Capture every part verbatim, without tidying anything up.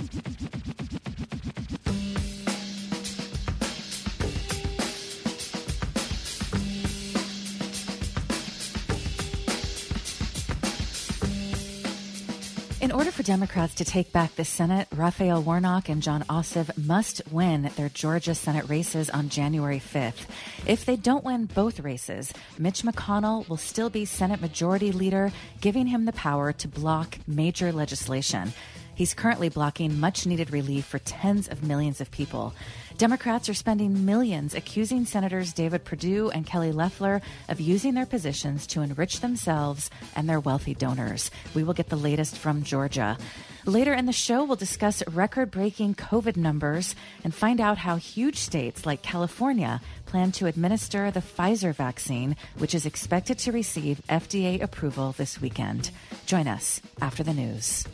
In order for Democrats to take back the Senate, Raphael Warnock and Jon Ossoff must win their Georgia Senate races on January fifth. If they don't win both races, Mitch McConnell will still be Senate Majority Leader, giving him the power to block major legislation. He's currently blocking much-needed relief for tens of millions of people. Democrats are spending millions accusing Senators David Perdue and Kelly Loeffler of using their positions to enrich themselves and their wealthy donors. We will get the latest from Georgia. Later in the show, we'll discuss record-breaking COVID numbers and find out how huge states like California plan to administer the Pfizer vaccine, which is expected to receive F D A approval this weekend. Join us after the news.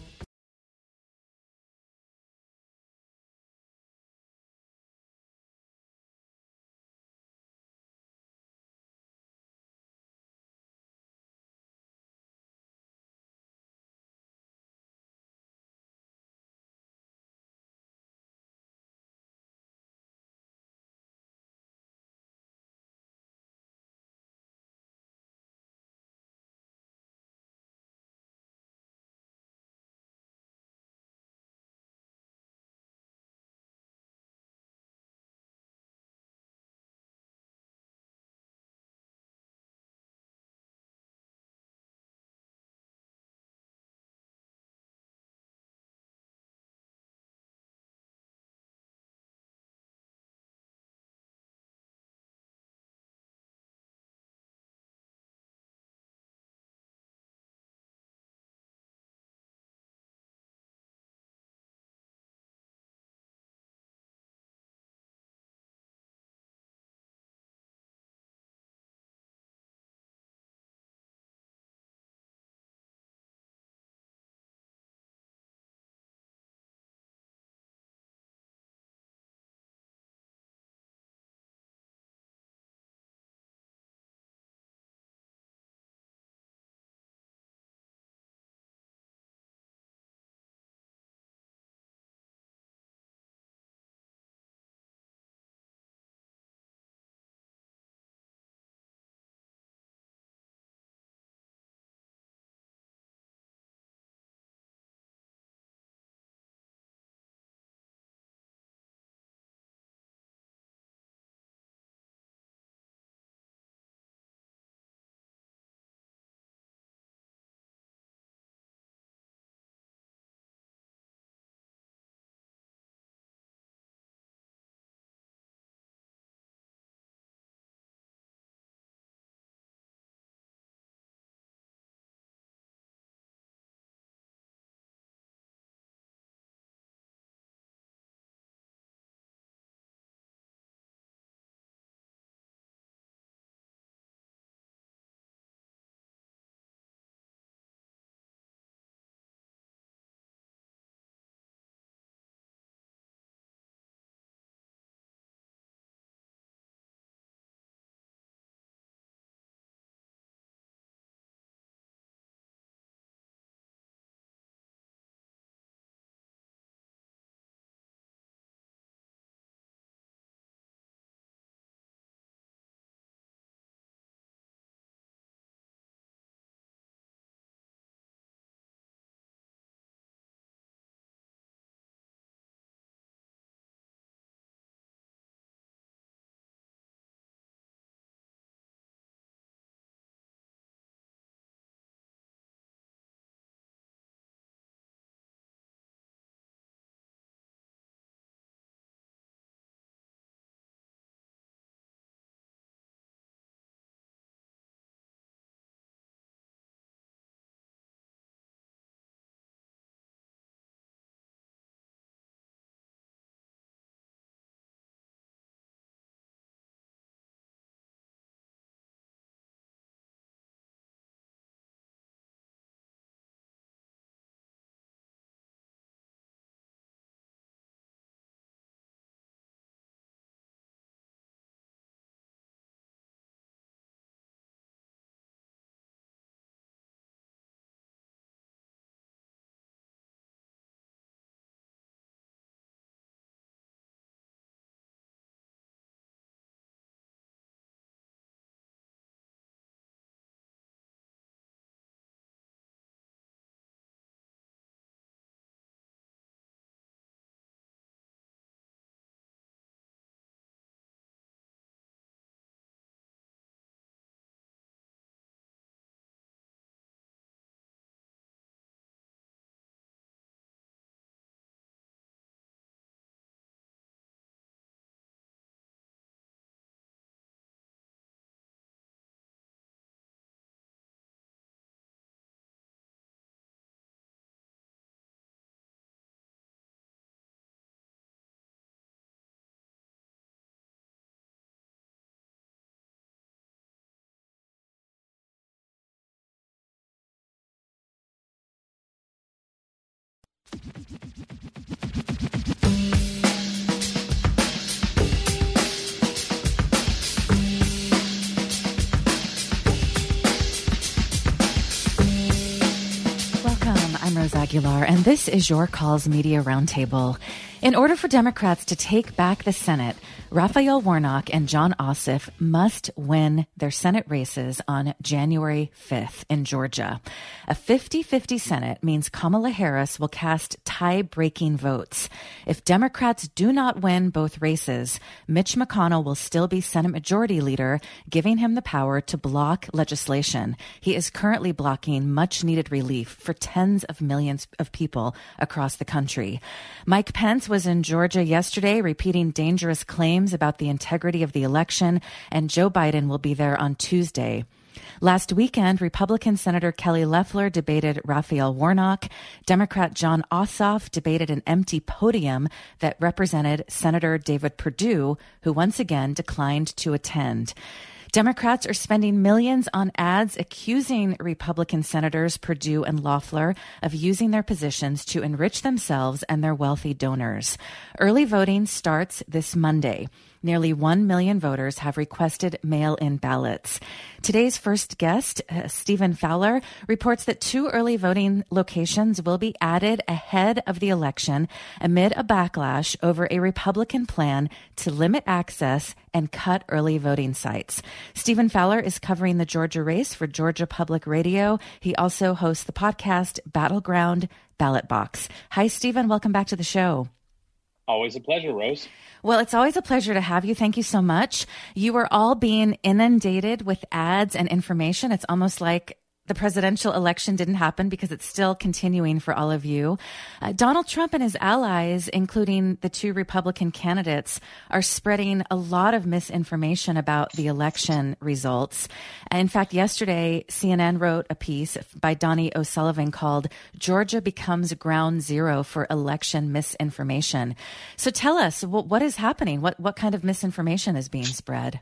Aguilar, and this is Your Calls Media Roundtable. In order for Democrats to take back the Senate, Raphael Warnock and Jon Ossoff must win their Senate races on January fifth in Georgia. A fifty-fifty Senate means Kamala Harris will cast tie-breaking votes. If Democrats do not win both races, Mitch McConnell will still be Senate Majority Leader, giving him the power to block legislation. He is currently blocking much-needed relief for tens of millions of people across the country. Mike Pence was in Georgia yesterday repeating dangerous claims about the integrity of the election, and Joe Biden will be there on Tuesday. Last weekend, Republican Senator Kelly Loeffler debated Raphael Warnock. Democrat Jon Ossoff debated an empty podium that represented Senator David Perdue, who once again declined to attend. Democrats are spending millions on ads accusing Republican Senators Perdue and Loeffler of using their positions to enrich themselves and their wealthy donors. Early voting starts this Monday. Nearly one million voters have requested mail-in ballots. Today's first guest, uh, Stephen Fowler, reports that two early voting locations will be added ahead of the election amid a backlash over a Republican plan to limit access and cut early voting sites. Stephen Fowler is covering the Georgia race for Georgia Public Radio. He also hosts the podcast Battleground Ballot Box. Hi, Stephen. Welcome back to the show. Always a pleasure, Rose. Well, it's always a pleasure to have you. Thank you so much. You are all being inundated with ads and information. It's almost like the presidential election didn't happen because it's still continuing for all of you. Uh, Donald Trump and his allies, including the two Republican candidates, are spreading a lot of misinformation about the election results. In fact, yesterday, C N N wrote a piece by Donnie O'Sullivan called Georgia Becomes Ground Zero for Election Misinformation. So tell us, what, what is happening? What, what kind of misinformation is being spread?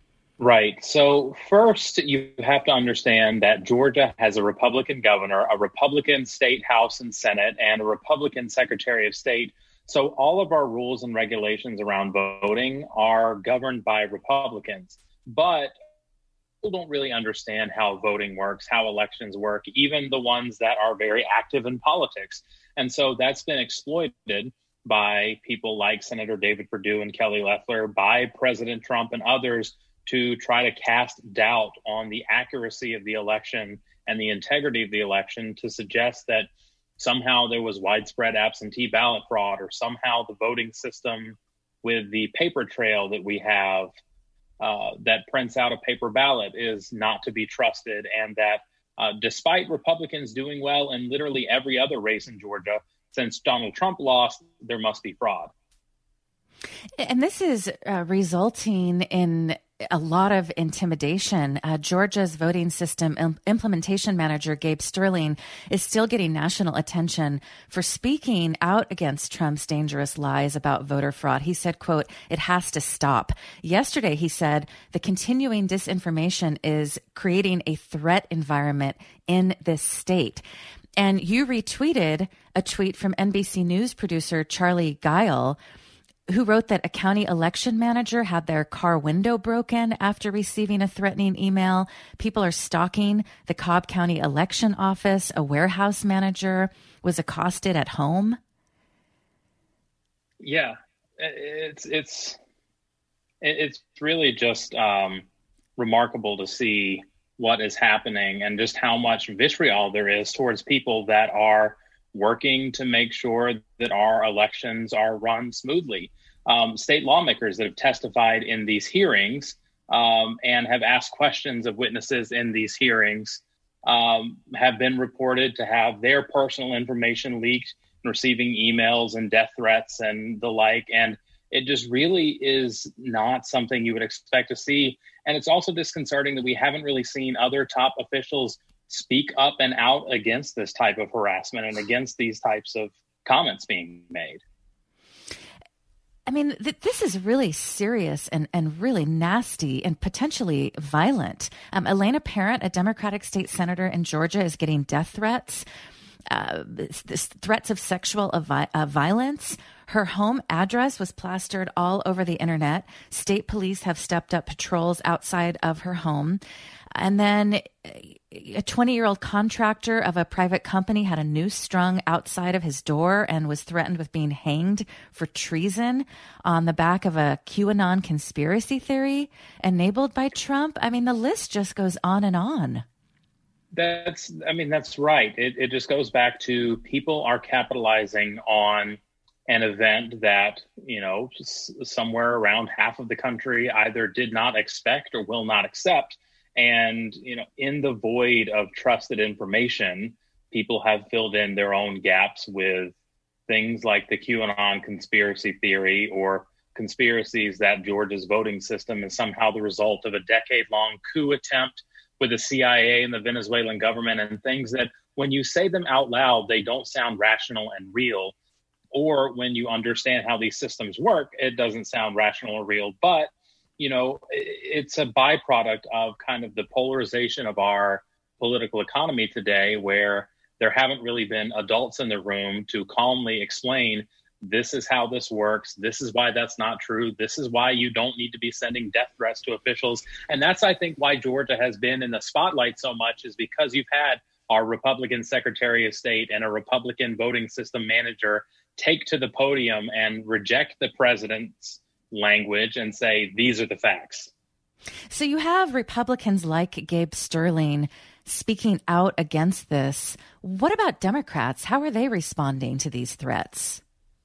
Right. So first, you have to understand that Georgia has a Republican governor, a Republican state House and Senate, and a Republican Secretary of State. So all of our rules and regulations around voting are governed by Republicans. But people don't really understand how voting works, how elections work, even the ones that are very active in politics. And so that's been exploited by people like Senator David Perdue and Kelly Loeffler, by President Trump and others, to try to cast doubt on the accuracy of the election and the integrity of the election, to suggest that somehow there was widespread absentee ballot fraud, or somehow the voting system with the paper trail that we have uh, that prints out a paper ballot is not to be trusted, and that uh, despite Republicans doing well in literally every other race in Georgia since Donald Trump lost, there must be fraud. And this is uh, resulting in a lot of intimidation. Uh, Georgia's voting system im- implementation manager, Gabe Sterling, is still getting national attention for speaking out against Trump's dangerous lies about voter fraud. He said, quote, "It has to stop." Yesterday, he said, the continuing disinformation is creating a threat environment in this state. And you retweeted a tweet from N B C News producer Charlie Geil, who wrote that a county election manager had their car window broken after receiving a threatening email. People are stalking the Cobb County election office. A warehouse manager was accosted at home. Yeah, it's it's it's really just um, remarkable to see what is happening and just how much vitriol there is towards people that are working to make sure that our elections are run smoothly. Um, state lawmakers that have testified in these hearings um, and have asked questions of witnesses in these hearings um, have been reported to have their personal information leaked, receiving emails and death threats and the like. And it just really is not something you would expect to see. And it's also disconcerting that we haven't really seen other top officials speak up and out against this type of harassment and against these types of comments being made. I mean, th- this is really serious and, and really nasty and potentially violent. Um, Elena Parent, a Democratic state senator in Georgia, is getting death threats. uh, this threats of sexual avi- uh, violence. Her home address was plastered all over the internet. State police have stepped up patrols outside of her home. And then a twenty-year-old contractor of a private company had a noose strung outside of his door and was threatened with being hanged for treason on the back of a QAnon conspiracy theory enabled by Trump. I mean, the list just goes on and on. That's, I mean, that's right. It, it just goes back to people are capitalizing on an event that, you know, somewhere around half of the country either did not expect or will not accept. And, you know, in the void of trusted information, people have filled in their own gaps with things like the QAnon conspiracy theory or conspiracies that Georgia's voting system is somehow the result of a decade-long coup attempt with the C I A and the Venezuelan government, and things that when you say them out loud, they don't sound rational and real. Or when you understand how these systems work, it doesn't sound rational or real. But you know, it's a byproduct of kind of the polarization of our political economy today, where there haven't really been adults in the room to calmly explain, this is how this works. This is why that's not true. This is why you don't need to be sending death threats to officials. And that's, I think, why Georgia has been in the spotlight so much, is because you've had our Republican Secretary of State and a Republican voting system manager take to the podium and reject the president's language and say, these are the facts. So you have Republicans like Gabe Sterling speaking out against this. What about Democrats? How are they responding to these threats?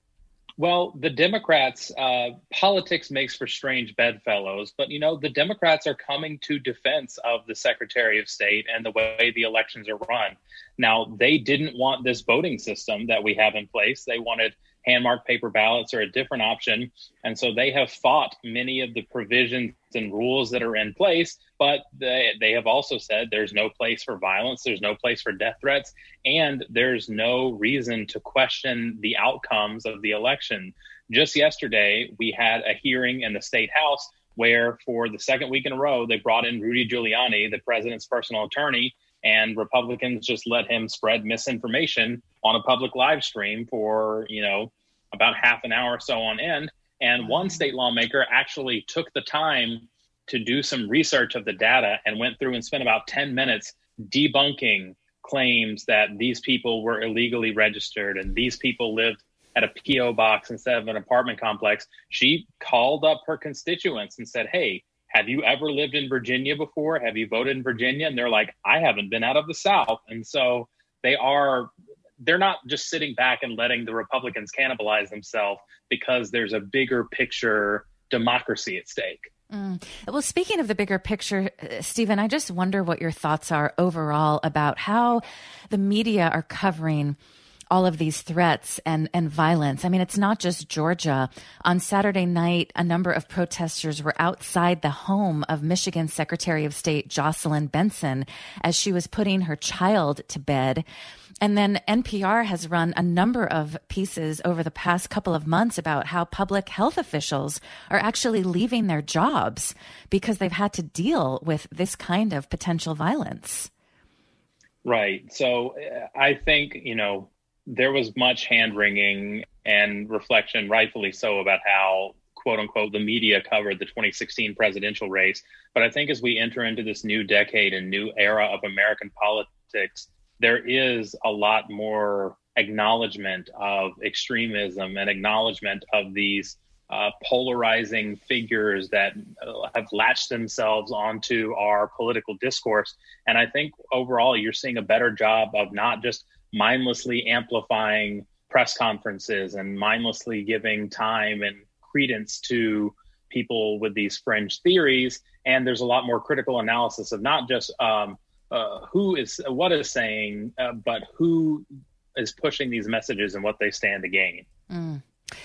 Well, the Democrats, uh, politics makes for strange bedfellows, but, you know, the Democrats are coming to defense of the Secretary of State and the way the elections are run. Now, they didn't want this voting system that we have in place. They wanted hand-marked paper ballots or a different option. And so they have fought many of the provisions and rules that are in place, but they, they have also said there's no place for violence, there's no place for death threats, and there's no reason to question the outcomes of the election. Just yesterday, we had a hearing in the State House where for the second week in a row, they brought in Rudy Giuliani, the president's personal attorney, and Republicans just let him spread misinformation on a public live stream for, you know, about half an hour or so on end. And one state lawmaker actually took the time to do some research of the data and went through and spent about ten minutes debunking claims that these people were illegally registered and these people lived at a P O box instead of an apartment complex. She called up her constituents and said, hey, have you ever lived in Virginia before? Have you voted in Virginia? And they're like, I haven't been out of the South. And so they are, they're not just sitting back and letting the Republicans cannibalize themselves, because there's a bigger picture democracy at stake. Mm. Well, speaking of the bigger picture, uh, Stephen, I just wonder what your thoughts are overall about how the media are covering all of these threats and, and violence. I mean, it's not just Georgia. On Saturday night, a number of protesters were outside the home of Michigan Secretary of State Jocelyn Benson as she was putting her child to bed. And then N P R has run a number of pieces over the past couple of months about how public health officials are actually leaving their jobs because they've had to deal with this kind of potential violence. Right. So I think, you know, there was much hand-wringing and reflection, rightfully so, about how, quote unquote, the media covered the twenty sixteen presidential race. But I think as we enter into this new decade and new era of American politics, there is a lot more acknowledgement of extremism and acknowledgement of these uh, polarizing figures that uh, have latched themselves onto our political discourse. And I think overall, you're seeing a better job of not just mindlessly amplifying press conferences and mindlessly giving time and credence to people with these fringe theories. And there's a lot more critical analysis of not just um, uh, who is what is saying, uh, but who is pushing these messages and what they stand to gain. Mm.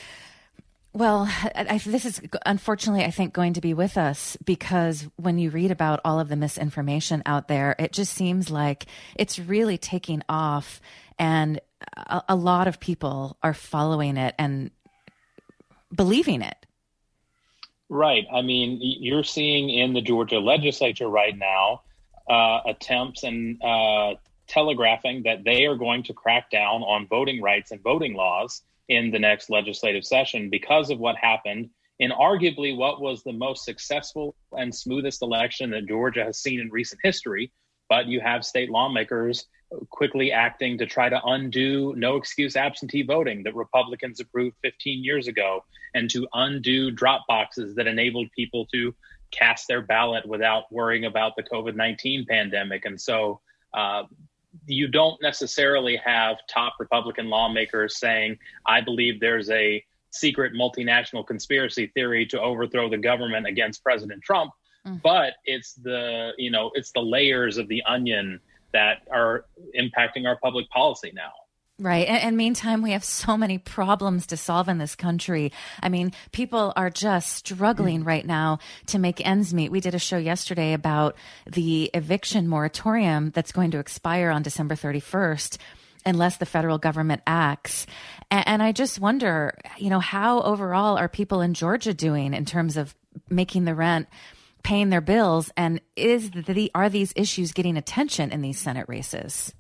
Well, I, I, this is unfortunately, I think, going to be with us, because when you read about all of the misinformation out there, it just seems like it's really taking off, and a, a lot of people are following it and believing it. Right. I mean, you're seeing in the Georgia legislature right now uh, attempts and uh, telegraphing that they are going to crack down on voting rights and voting laws in the next legislative session because of what happened in arguably what was the most successful and smoothest election that Georgia has seen in recent history. But you have state lawmakers quickly acting to try to undo no excuse absentee voting that Republicans approved fifteen years ago, and to undo drop boxes that enabled people to cast their ballot without worrying about the COVID nineteen pandemic. And so uh, you don't necessarily have top Republican lawmakers saying, I believe there's a secret multinational conspiracy theory to overthrow the government against President Trump. Mm. But it's the, you know, it's the layers of the onion that are impacting our public policy now. Right. And, and meantime, we have so many problems to solve in this country. I mean, people are just struggling mm-hmm. right now to make ends meet. We did a show yesterday about the eviction moratorium that's going to expire on December thirty-first unless the federal government acts. And, and I just wonder, you know, how overall are people in Georgia doing in terms of making the rent, paying their bills, and is the are these issues getting attention in these Senate races?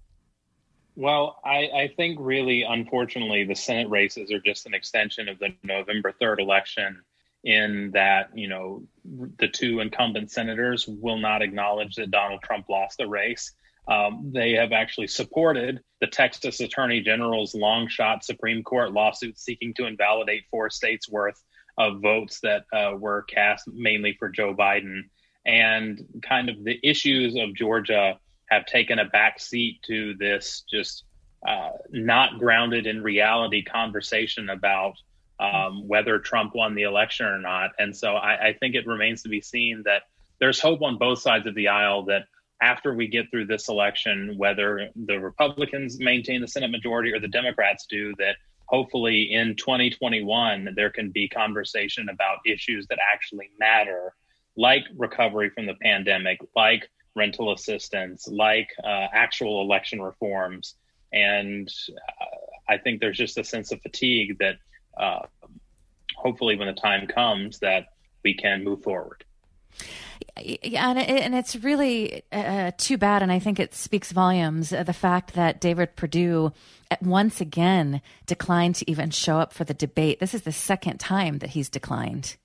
Well, I, I think really, unfortunately, the Senate races are just an extension of the November third election in that, you know, the two incumbent senators will not acknowledge that Donald Trump lost the race. Um, they have actually supported the Texas Attorney General's long shot Supreme Court lawsuit seeking to invalidate four states worth of votes that uh, were cast mainly for Joe Biden. And kind of the issues of Georgia have taken a back seat to this just uh, not grounded in reality conversation about um, whether Trump won the election or not. And so I, I think it remains to be seen that there's hope on both sides of the aisle that after we get through this election, whether the Republicans maintain the Senate majority or the Democrats do, that hopefully in twenty twenty-one, there can be conversation about issues that actually matter, like recovery from the pandemic, like rental assistance, like uh, actual election reforms. And uh, I think there's just a sense of fatigue that uh, hopefully when the time comes that we can move forward. Yeah, and, it, and it's really uh, too bad, and I think it speaks volumes, uh, the fact that David Perdue once again declined to even show up for the debate. This is the second time that he's declined.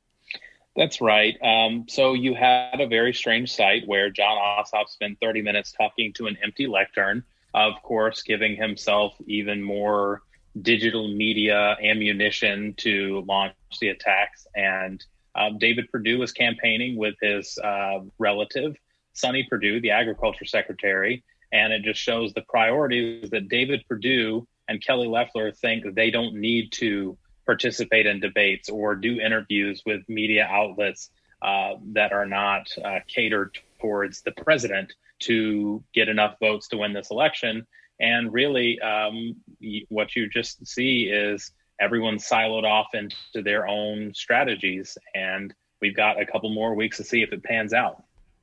That's right. Um, so you had a very strange sight where Jon Ossoff spent thirty minutes talking to an empty lectern, of course, giving himself even more digital media ammunition to launch the attacks. And um, David Perdue was campaigning with his uh, relative, Sonny Perdue, the agriculture secretary. And it just shows the priorities that David Perdue and Kelly Loeffler think they don't need to participate in debates or do interviews with media outlets uh, that are not uh, catered towards the president to get enough votes to win this election. And really, um, what you just see is everyone siloed off into their own strategies. And we've got a couple more weeks to see if it pans out.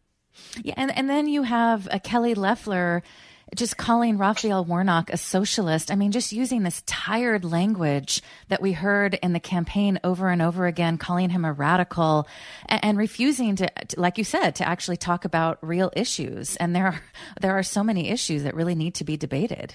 Yeah, and, and then you have uh, Kelly Loeffler just calling Raphael Warnock a socialist. I mean, just using this tired language that we heard in the campaign over and over again, calling him a radical and, and refusing to, to, like you said, to actually talk about real issues. And there are, there are so many issues that really need to be debated.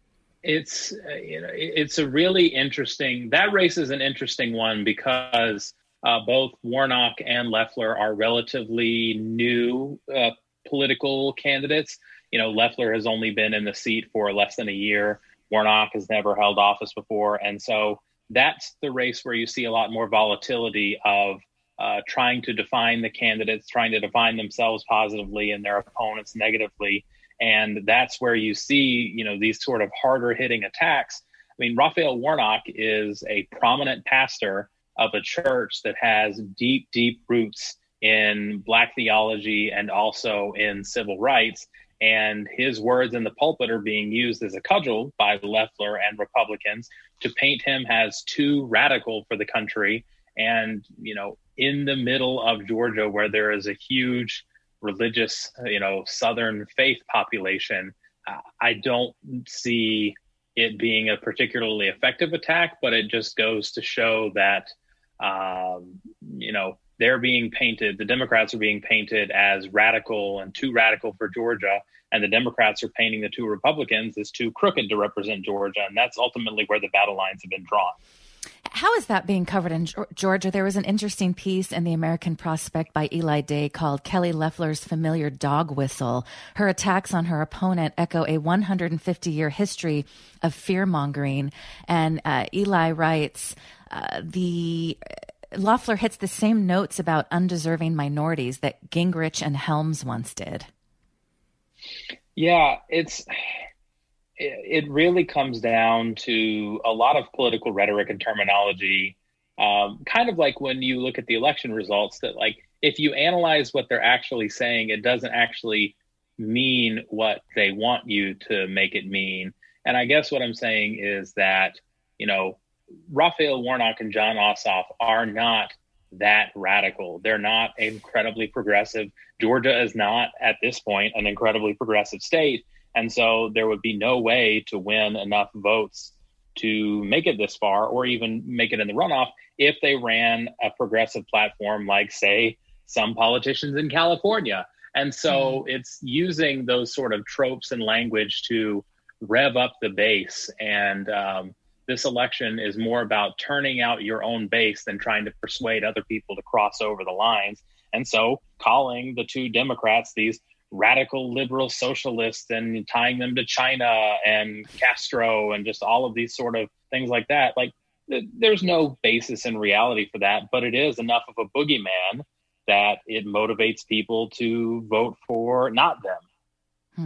It's, uh, you know, it's a really interesting, that race is an interesting one because uh, both Warnock and Loeffler are relatively new uh, political candidates. You know, Loeffler has only been in the seat for less than a year. Warnock has never held office before. And so that's the race where you see a lot more volatility of uh, trying to define the candidates, trying to define themselves positively and their opponents negatively. And that's where you see, you know, these sort of harder hitting attacks. I mean, Raphael Warnock is a prominent pastor of a church that has deep, deep roots in Black theology and also in civil rights. And his words in the pulpit are being used as a cudgel by Loeffler and Republicans to paint him as too radical for the country. And, you know, in the middle of Georgia, where there is a huge religious, you know, Southern faith population, uh, I don't see it being a particularly effective attack, but it just goes to show that, um, you know, they're being painted, the Democrats are being painted as radical and too radical for Georgia. And the Democrats are painting the two Republicans as too crooked to represent Georgia. And that's ultimately where the battle lines have been drawn. How is that being covered in Georgia? There was an interesting piece in the American Prospect by Eli Day called Kelly Loeffler's Familiar Dog Whistle. Her attacks on her opponent echo a one hundred fifty year history of fear-mongering. And uh, Eli writes, uh, the Loeffler hits the same notes about undeserving minorities that Gingrich and Helms once did. Yeah, it's it really comes down to a lot of political rhetoric and terminology, um, kind of like when you look at the election results, that like if you analyze what they're actually saying, it doesn't actually mean what they want you to make it mean. And I guess what I'm saying is that, you know, Raphael Warnock and Jon Ossoff are not that radical. They're not incredibly progressive. Georgia is not, at this point, an incredibly progressive state. And so there would be no way to win enough votes to make it this far or even make it in the runoff if they ran a progressive platform like, say, some politicians in California. And so mm. it's using those sort of tropes and language to rev up the base. And um, this election is more about turning out your own base than trying to persuade other people to cross over the lines. And so calling the two Democrats these radical liberal socialists and tying them to China and Castro and just all of these sort of things like that. Like th- there's no basis in reality for that, but it is enough of a boogeyman that it motivates people to vote for not them. Hmm.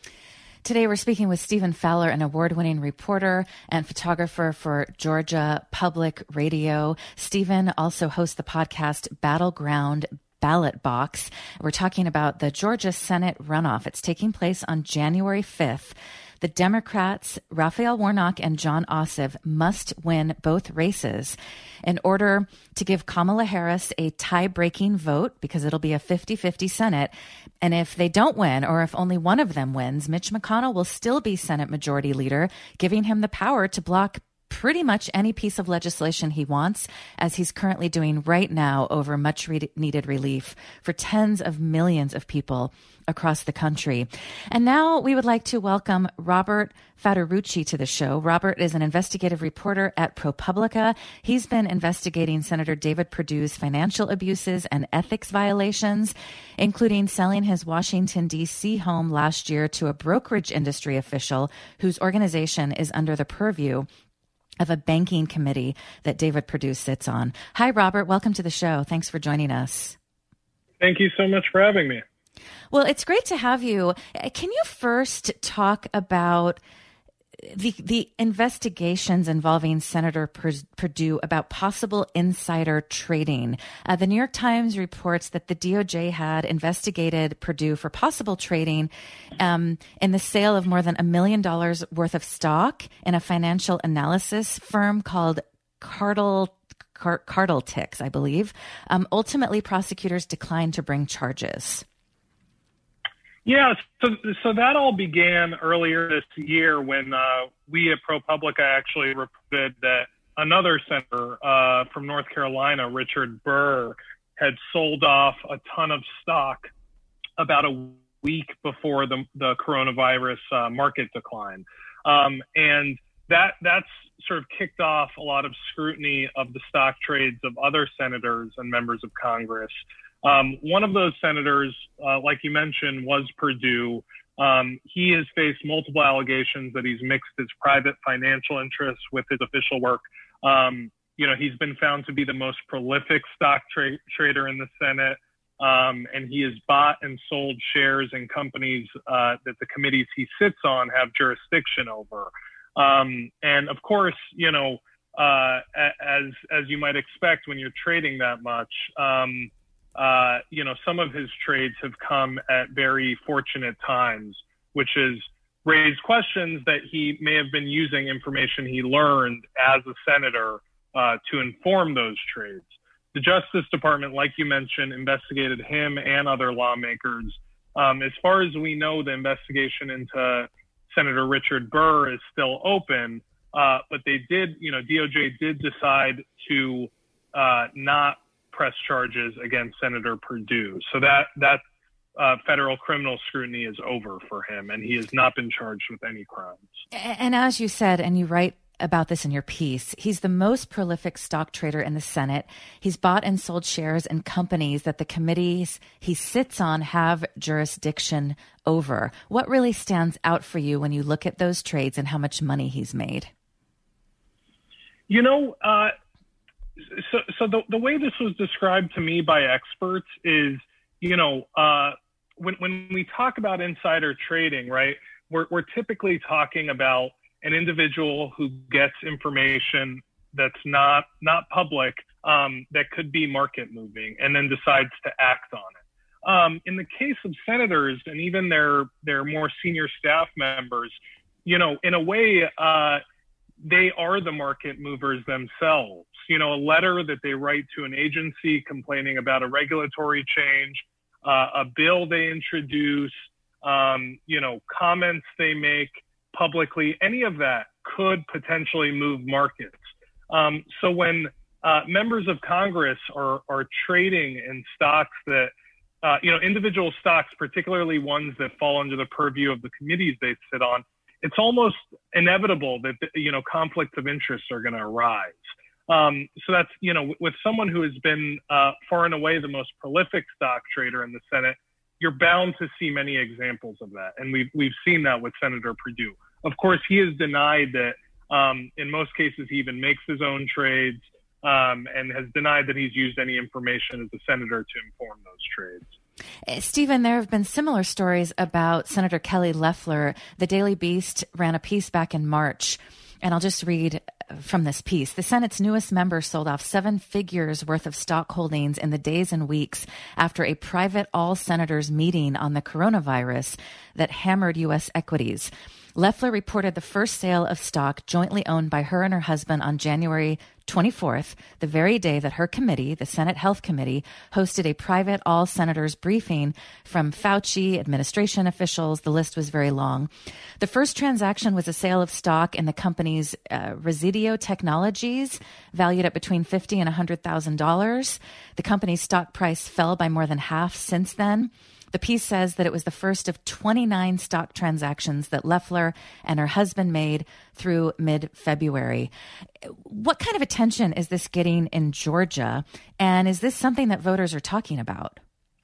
Today, we're speaking with Stephen Fowler, an award-winning reporter and photographer for Georgia Public Radio. Stephen also hosts the podcast Battleground Ballot Box. We're talking about the Georgia Senate runoff. It's taking place on January fifth. The Democrats, Raphael Warnock and Jon Ossoff, must win both races in order to give Kamala Harris a tie-breaking vote, because it'll be a fifty-fifty Senate. And if they don't win, or if only one of them wins, Mitch McConnell will still be Senate Majority Leader, giving him the power to block pretty much any piece of legislation he wants, as he's currently doing right now over much re- needed relief for tens of millions of people across the country. And now we would like to welcome Robert Federucci to the show. Robert is an investigative reporter at ProPublica. He's been investigating Senator David Perdue's financial abuses and ethics violations, including selling his Washington, D C home last year to a brokerage industry official whose organization is under the purview of a banking committee that David Perdue sits on. Hi, Robert. Welcome to the show. Thanks for joining us. Thank you so much for having me. Well, it's great to have you. Can you first talk about the the investigations involving Senator Perdue about possible insider trading? Uh, the New York Times reports that the D O J had investigated Perdue for possible trading um, in the sale of more than a million dollars worth of stock in a financial analysis firm called Cardle Car- Cardletix, I believe. Um, ultimately, prosecutors declined to bring charges. Yeah, so so that all began earlier this year when uh, we at ProPublica actually reported that another senator uh, from North Carolina, Richard Burr, had sold off a ton of stock about a week before the, the coronavirus uh, market decline. Um, and that that's sort of kicked off a lot of scrutiny of the stock trades of other senators and members of Congress. Um, one of those senators, uh, like you mentioned, was Perdue. Um, he has faced multiple allegations that he's mixed his private financial interests with his official work. Um, you know, he's been found to be the most prolific stock tra- trader in the Senate, um, and he has bought and sold shares in companies uh, that the committees he sits on have jurisdiction over. Um, and of course, you know, uh, as as you might expect when you're trading that much, um, Uh, you know, some of his trades have come at very fortunate times, which has raised questions that he may have been using information he learned as a senator uh, to inform those trades. The Justice Department, like you mentioned, investigated him and other lawmakers. Um, as far as we know, the investigation into Senator Richard Burr is still open, uh, but they did, you know, D O J did decide to uh, not press charges against Senator Perdue. So that that uh, federal criminal scrutiny is over for him, and he has not been charged with any crimes. And as you said, and you write about this in your piece, he's the most prolific stock trader in the Senate. He's bought and sold shares in companies that the committees he sits on have jurisdiction over. What really stands out for you when you look at those trades and how much money he's made? You know, uh, so so the, the way this was described to me by experts is, you know, uh, when, when we talk about insider trading, right, we're, we're typically talking about an individual who gets information that's not not public, um, that could be market moving, and then decides to act on it. Um, in the case of senators and even their their more senior staff members, you know, in a way, uh, they are the market movers themselves. You know, a letter that they write to an agency complaining about a regulatory change, uh, a bill they introduce, um, you know, comments they make publicly, any of that could potentially move markets. Um, so when uh, members of Congress are, are trading in stocks that, uh, you know, individual stocks, particularly ones that fall under the purview of the committees they sit on, it's almost inevitable that, you know, conflicts of interest are going to arise. Um, so that's, you know, with someone who has been uh, far and away the most prolific stock trader in the Senate, you're bound to see many examples of that. And we've, we've seen that with Senator Perdue. Of course, he has denied that um, in most cases he even makes his own trades, um, and has denied that he's used any information as a senator to inform those trades. Stephen, there have been similar stories about Senator Kelly Loeffler. The Daily Beast ran a piece back in March, and I'll just read from this piece. The Senate's newest member sold off seven figures worth of stock holdings in the days and weeks after a private all-senators meeting on the coronavirus that hammered U S equities. Loeffler reported the first sale of stock jointly owned by her and her husband on January twenty-fourth, the very day that her committee, the Senate Health Committee, hosted a private all-senators briefing from Fauci, administration officials. The list was very long. The first transaction was a sale of stock in the company's uh, Residio Technologies, valued at between fifty thousand dollars and one hundred thousand dollars. The company's stock price fell by more than half since then. The piece says that it was the first of twenty-nine stock transactions that Loeffler and her husband made through mid-February. What kind of attention is this getting in Georgia? And is this something that voters are talking about?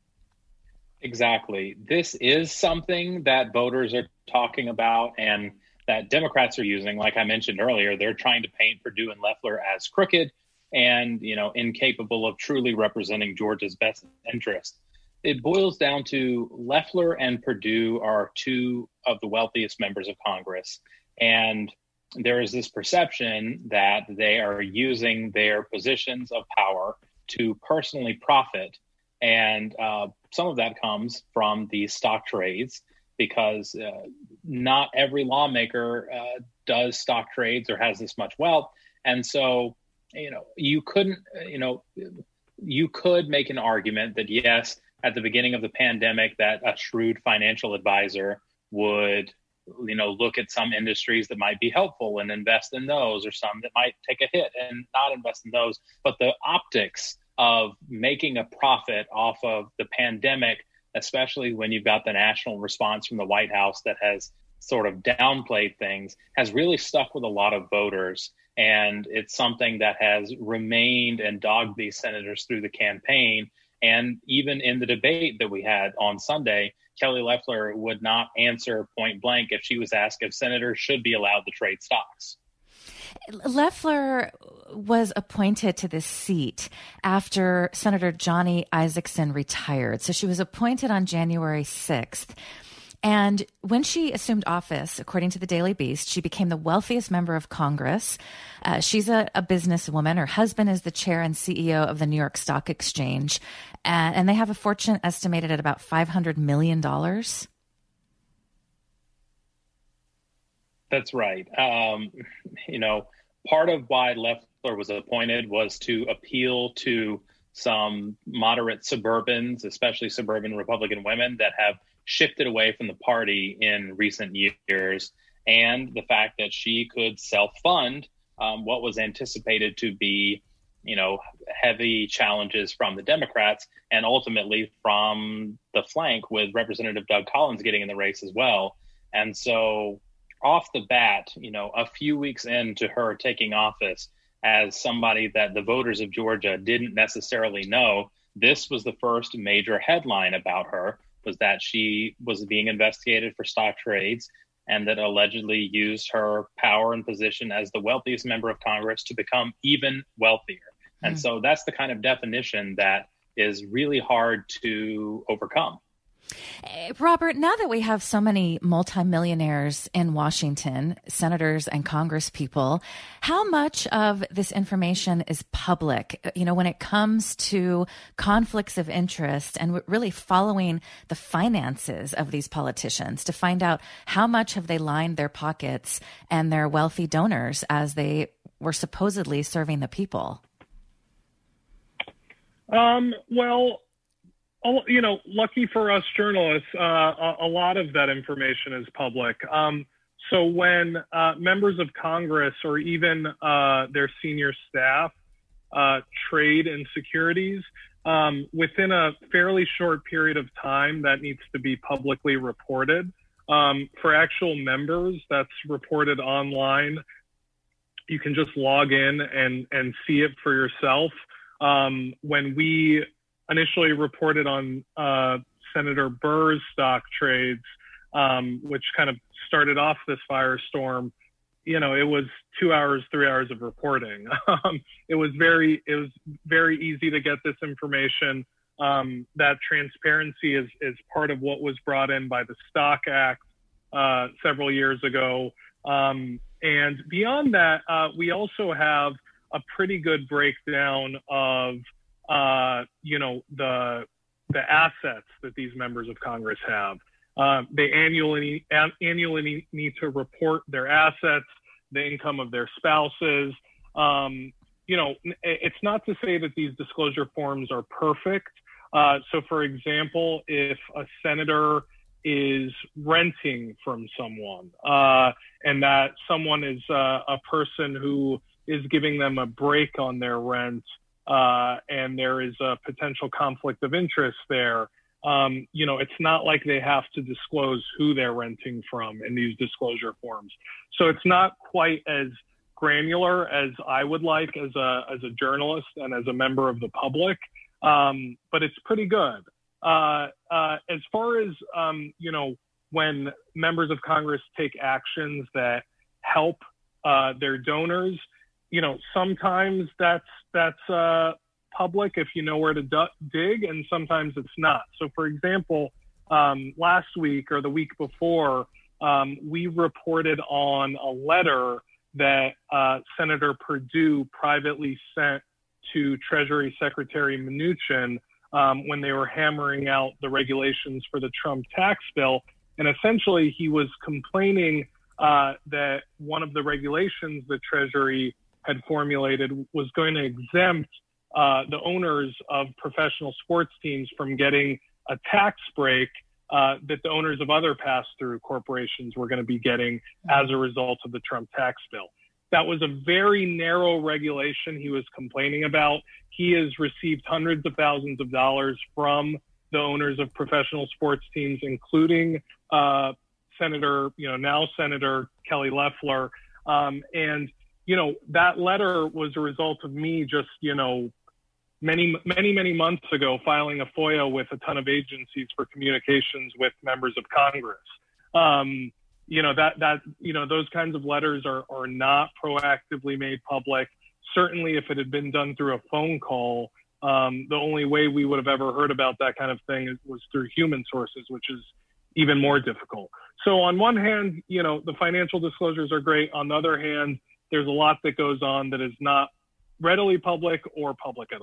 Exactly. This is something that voters are talking about and that Democrats are using. Like I mentioned earlier, they're trying to paint Perdue and Loeffler as crooked and, you know, incapable of truly representing Georgia's best interest. It boils down to Loeffler and Perdue are two of the wealthiest members of Congress. And there is this perception that they are using their positions of power to personally profit. And uh, some of that comes from the stock trades, because uh, not every lawmaker uh, does stock trades or has this much wealth. And so, you know, you couldn't, you know, you could make an argument that, yes, at the beginning of the pandemic, that a shrewd financial advisor would, you know, look at some industries that might be helpful and invest in those, or some that might take a hit and not invest in those. But the optics of making a profit off of the pandemic, especially when you've got the national response from the White House that has sort of downplayed things, has really stuck with a lot of voters. And it's something that has remained and dogged these senators through the campaign. And even in the debate that we had on Sunday, Kelly Loeffler would not answer point blank if she was asked if senators should be allowed to trade stocks. Loeffler was appointed to this seat after Senator Johnny Isakson retired. So she was appointed on January sixth. And when she assumed office, according to the Daily Beast, she became the wealthiest member of Congress. Uh, she's a, a businesswoman. Her husband is the chair and C E O of the New York Stock Exchange. And, and they have a fortune estimated at about five hundred million dollars. That's right. Um, you know, part of why Loeffler was appointed was to appeal to some moderate suburbans, especially suburban Republican women that have shifted away from the party in recent years, and the fact that she could self-fund um, what was anticipated to be you know, heavy challenges from the Democrats and ultimately from the flank with Representative Doug Collins getting in the race as well. And so off the bat, you know, a few weeks into her taking office as somebody that the voters of Georgia didn't necessarily know, this was the first major headline about her, was that she was being investigated for stock trades and that allegedly used her power and position as the wealthiest member of Congress to become even wealthier. Mm. And so that's the kind of definition that is really hard to overcome. Robert, now that we have so many multimillionaires in Washington, senators and congresspeople, how much of this information is public? You know, when it comes to conflicts of interest and really following the finances of these politicians to find out how much have they lined their pockets and their wealthy donors as they were supposedly serving the people? Um, well, you know, lucky for us journalists, uh, a, a lot of that information is public. Um, so when uh, members of Congress or even uh, their senior staff uh, trade in securities, um, within a fairly short period of time, that needs to be publicly reported. Um, for actual members, that's reported online. You can just log in and, and see it for yourself. Um, when we initially reported on uh, Senator Burr's stock trades, um, which kind of started off this firestorm, you know, it was two hours, three hours of reporting. Um, it was very, it was very easy to get this information. Um, that transparency is is part of what was brought in by the Stock Act uh, several years ago. Um, and beyond that, uh, we also have a pretty good breakdown of uh, you know, the the assets that these members of Congress have. Uh, they annually annually need to report their assets, the income of their spouses. Um, you know, it's not to say that these disclosure forms are perfect. Uh, so, for example, if a senator is renting from someone uh, and that someone is uh, a person who is giving them a break on their rent, Uh, and there is a potential conflict of interest there, um, you know, it's not like they have to disclose who they're renting from in these disclosure forms. So it's not quite as granular as I would like as a as a journalist and as a member of the public, um, but it's pretty good. Uh, uh, as far as, um, you know, when members of Congress take actions that help uh, their donors, you know, sometimes that's that's uh, public if you know where to du- dig, and sometimes it's not. So, for example, um, last week or the week before, um, we reported on a letter that uh, Senator Perdue privately sent to Treasury Secretary Mnuchin um, when they were hammering out the regulations for the Trump tax bill. And essentially, he was complaining uh, that one of the regulations the Treasury had formulated was going to exempt uh, the owners of professional sports teams from getting a tax break uh, that the owners of other pass-through corporations were going to be getting as a result of the Trump tax bill. That was a very narrow regulation he was complaining about. He has received hundreds of thousands of dollars from the owners of professional sports teams, including uh, Senator, you know, now Senator Kelly Loeffler. Um, and you know, that letter was a result of me just, you know, many, many, many months ago filing a FOIA with a ton of agencies for communications with members of Congress. Um, you know, that, that, you know, those kinds of letters are, are not proactively made public. Certainly if it had been done through a phone call, um, the only way we would have ever heard about that kind of thing was through human sources, which is even more difficult. So on one hand, you know, the financial disclosures are great. On the other hand, there's a lot that goes on that is not readily public or public at all.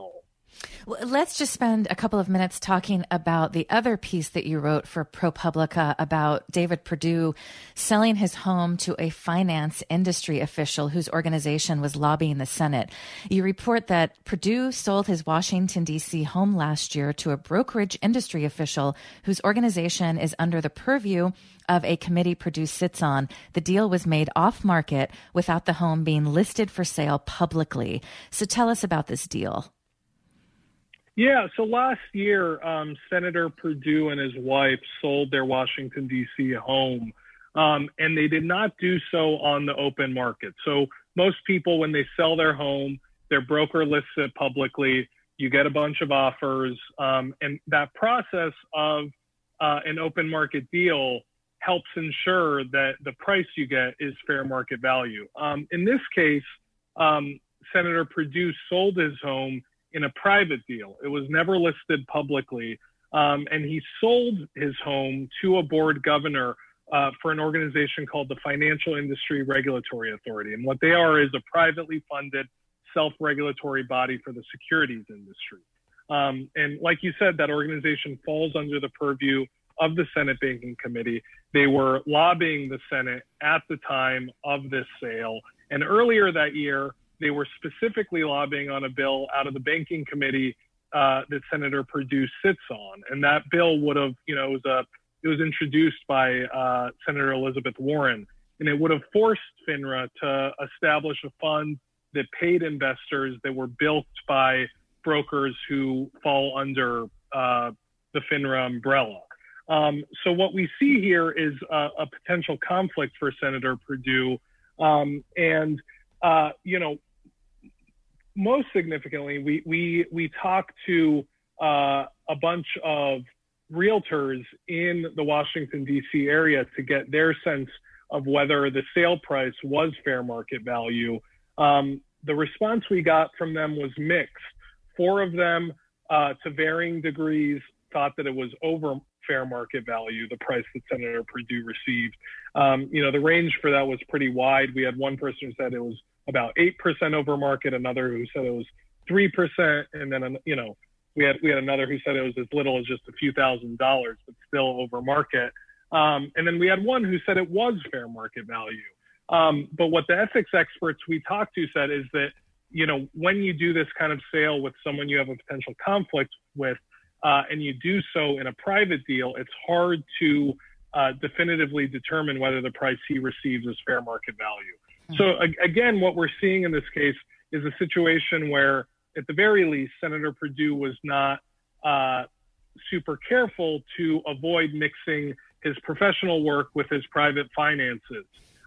Well, let's just spend a couple of minutes talking about the other piece that you wrote for ProPublica about David Perdue selling his home to a finance industry official whose organization was lobbying the Senate. You report that Perdue sold his Washington, D C home last year to a brokerage industry official whose organization is under the purview of a committee Perdue sits on. The deal was made off market without the home being listed for sale publicly. So tell us about this deal. Yeah, so last year, um, Senator Perdue and his wife sold their Washington, D C home, um, and they did not do so on the open market. So most people, when they sell their home, their broker lists it publicly, you get a bunch of offers, um, and that process of uh, an open market deal helps ensure that the price you get is fair market value. Um, in this case, um, Senator Perdue sold his home in a private deal. It was never listed publicly. Um, and he sold his home to a board governor uh, for an organization called the Financial Industry Regulatory Authority. And what they are is a privately funded self-regulatory body for the securities industry. Um, and like you said, that organization falls under the purview of the Senate Banking Committee. They were lobbying the Senate at the time of this sale. And earlier that year, they were specifically lobbying on a bill out of the Banking Committee uh, that Senator Perdue sits on, and that bill would have, you know, it was a, it was introduced by uh, Senator Elizabeth Warren, and it would have forced FINRA to establish a fund that paid investors that were bilked by brokers who fall under uh, the FINRA umbrella. Um, so what we see here is a, a potential conflict for Senator Perdue, um, and uh, you know. Most significantly, we we we talked to uh, a bunch of realtors in the Washington, D C area to get their sense of whether the sale price was fair market value. Um, the response we got from them was mixed. Four of them, uh, to varying degrees, thought that it was over fair market value, the price that Senator Perdue received. Um, you know, the range for that was pretty wide. We had one person who said it was about eight percent over market, another who said it was three percent, and then, you know, we had we had another who said it was as little as just a few thousand dollars, but still over market. Um, and then we had one who said it was fair market value. Um, but what the ethics experts we talked to said is that, you know, when you do this kind of sale with someone you have a potential conflict with, uh, and you do so in a private deal, it's hard to uh, definitively determine whether the price he receives is fair market value. So again, what we're seeing in this case is a situation where, at the very least, Senator Perdue was not uh, super careful to avoid mixing his professional work with his private finances.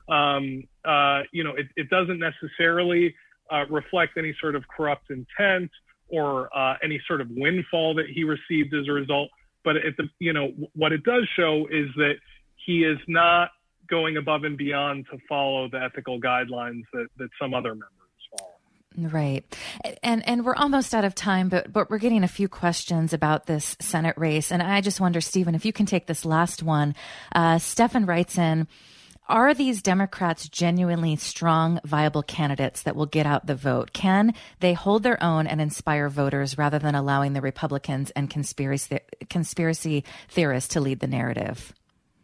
Um, uh, you know, it, it doesn't necessarily uh, reflect any sort of corrupt intent or uh, any sort of windfall that he received as a result. But it, you know, what it does show is that he is not going above and beyond to follow the ethical guidelines that, that some other members follow. Right. And and we're almost out of time, but but we're getting a few questions about this Senate race. And I just wonder, Stephen, if you can take this last one. Uh, Stefan writes in, are these Democrats genuinely strong, viable candidates that will get out the vote? Can they hold their own and inspire voters rather than allowing the Republicans and conspiracy conspiracy theorists to lead the narrative?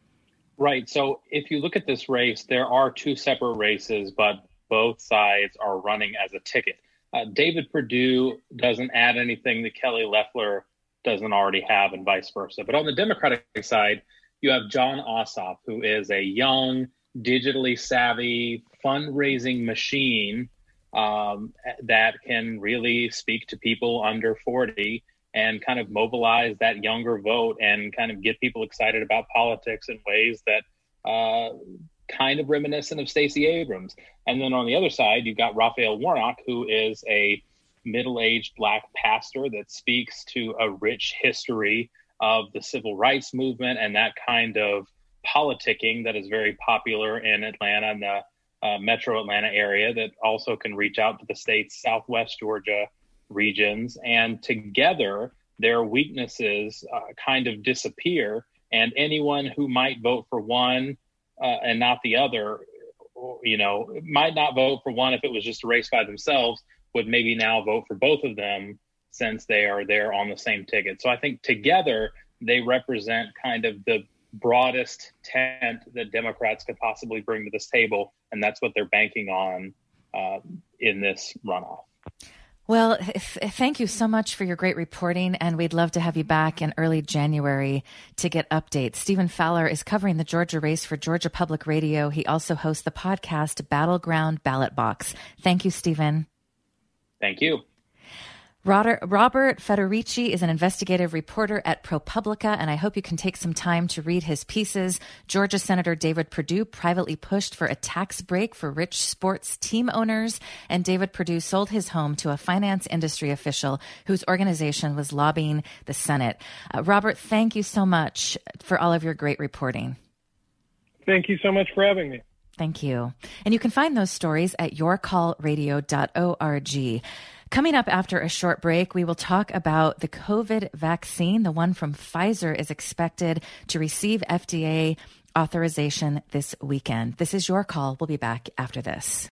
Right. So if you look at this race, there are two separate races, but both sides are running as a ticket. Uh, David Perdue doesn't add anything that Kelly Loeffler doesn't already have, and vice versa. But on the Democratic side, you have Jon Ossoff, who is a young, digitally savvy fundraising machine um, that can really speak to people under forty and kind of mobilize that younger vote and kind of get people excited about politics in ways that uh, kind of reminiscent of Stacey Abrams. And then on the other side, you've got Raphael Warnock, who is a middle-aged Black pastor that speaks to a rich history of the civil rights movement and that kind of politicking that is very popular in Atlanta and the uh, metro Atlanta area that also can reach out to the state's Southwest Georgia regions. And together, their weaknesses uh, kind of disappear. And anyone who might vote for one uh, and not the other, you know, might not vote for one if it was just a race by themselves, would maybe now vote for both of them since they are there on the same ticket. So I think together they represent kind of the broadest tent that Democrats could possibly bring to this table, and that's what they're banking on uh, in this runoff. Well, th- thank you so much for your great reporting, and we'd love to have you back in early January to get updates. Stephen Fowler is covering the Georgia race for Georgia Public Radio. He also hosts the podcast Battleground Ballot Box. Thank you, Stephen. Thank you. Robert Federici is an investigative reporter at ProPublica, and I hope you can take some time to read his pieces. Georgia Senator David Perdue privately pushed for a tax break for rich sports team owners, and David Perdue sold his home to a finance industry official whose organization was lobbying the Senate. Uh, Robert, thank you so much for all of your great reporting. Thank you so much for having me. Thank you. And you can find those stories at your call radio dot org. Coming up after a short break, we will talk about the COVID vaccine. The one from Pfizer is expected to receive F D A authorization this weekend. This is Your Call. We'll be back after this.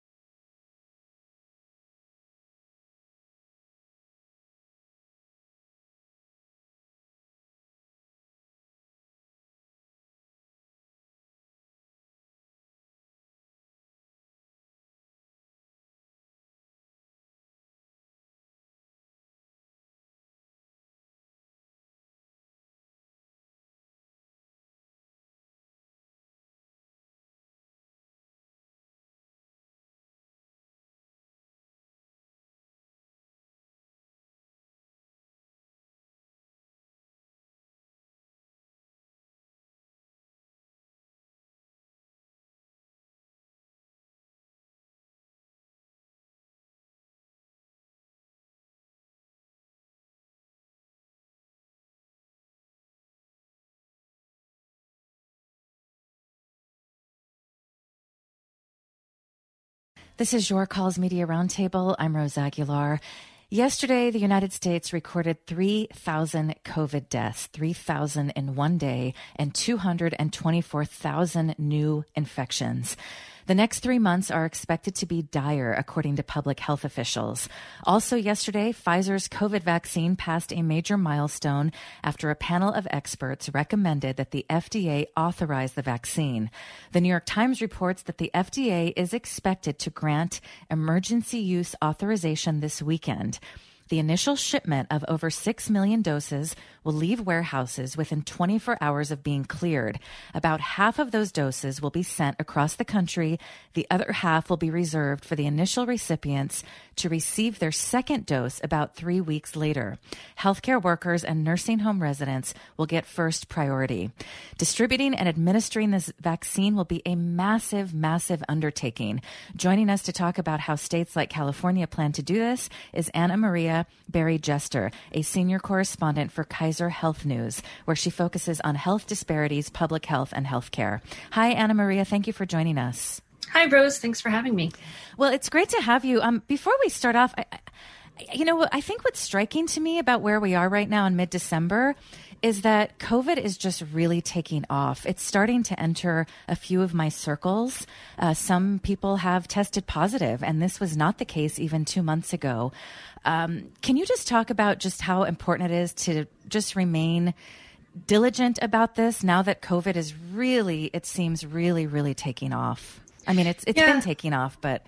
This is Your Calls Media Roundtable. I'm Rose Aguilar. Yesterday, the United States recorded three thousand COVID deaths, three thousand in one day, and two hundred twenty-four thousand new infections. The next three months are expected to be dire, according to public health officials. Also yesterday, Pfizer's COVID vaccine passed a major milestone after a panel of experts recommended that the F D A authorize the vaccine. The New York Times reports that the F D A is expected to grant emergency use authorization this weekend. The initial shipment of over six million doses will leave warehouses within twenty-four hours of being cleared. About half of those doses will be sent across the country. The other half will be reserved for the initial recipients to receive their second dose about three weeks later. Healthcare workers and nursing home residents will get first priority. Distributing and administering this vaccine will be a massive, massive undertaking. Joining us to talk about how states like California plan to do this is Anna Maria Barry Jester, a senior correspondent for Kaiser Health News, where she focuses on health disparities, public health, and healthcare. Hi, Anna Maria. Thank you for joining us. Hi, Rose. Thanks for having me. Well, it's great to have you. Um, before we start off, I, I, you know, I think what's striking to me about where we are right now in mid-December is that COVID is just really taking off. It's starting to enter a few of my circles. Uh, some people have tested positive, and this was not the case even two months ago. Um, can you just talk about just how important it is to just remain diligent about this now that COVID is really, it seems really, really taking off? I mean, it's it's yeah. been taking off, but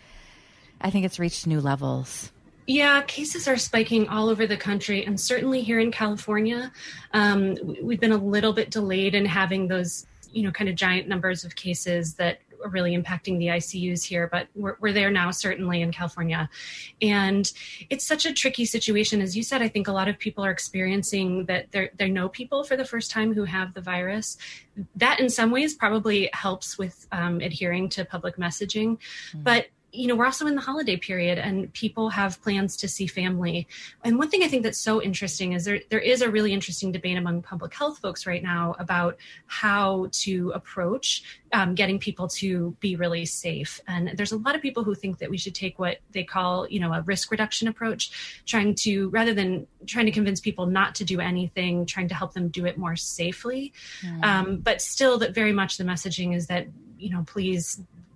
I think it's reached new levels. Yeah, cases are spiking all over the country, and certainly here in California, um, we've been a little bit delayed in having those, you know, kind of giant numbers of cases that are really impacting the I C Us here, but we're, we're there now, certainly in California. And it's such a tricky situation. As you said, I think a lot of people are experiencing that they know people for the first time who have the virus. That in some ways probably helps with um, adhering to public messaging, mm-hmm. but you know, we're also in the holiday period and people have plans to see family. And one thing I think that's so interesting is there there is a really interesting debate among public health folks right now about how to approach um, getting people to be really safe. And there's a lot of people who think that we should take what they call, you know, a risk reduction approach, trying to, rather than trying to convince people not to do anything, trying to help them do it more safely. Mm. Um, but still that very much the messaging is that, you know, please